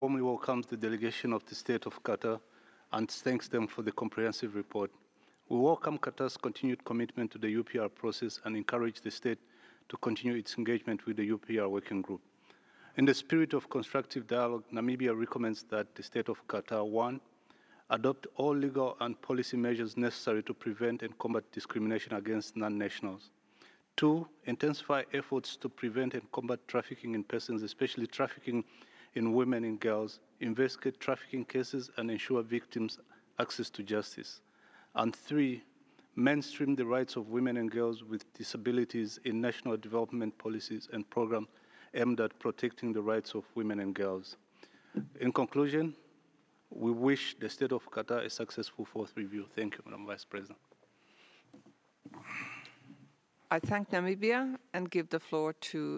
warmly welcomes the delegation of the State of Qatar and thanks them for the comprehensive report. We welcome Qatar's continued commitment to the UPR process and encourage the state to continue its engagement with the UPR Working Group. In the spirit of constructive dialogue, Namibia recommends that the State of Qatar, 1, adopt all legal and policy measures necessary to prevent and combat discrimination against non-nationals. 2, intensify efforts to prevent and combat trafficking in persons, especially trafficking in women and girls, investigate trafficking cases, and ensure victims access to justice. And 3, mainstream the rights of women and girls with disabilities in national development policies and programs aimed at protecting the rights of women and girls. In conclusion, we wish the State of Qatar a successful fourth review. Thank you, Madam Vice President. I thank Namibia and give the floor to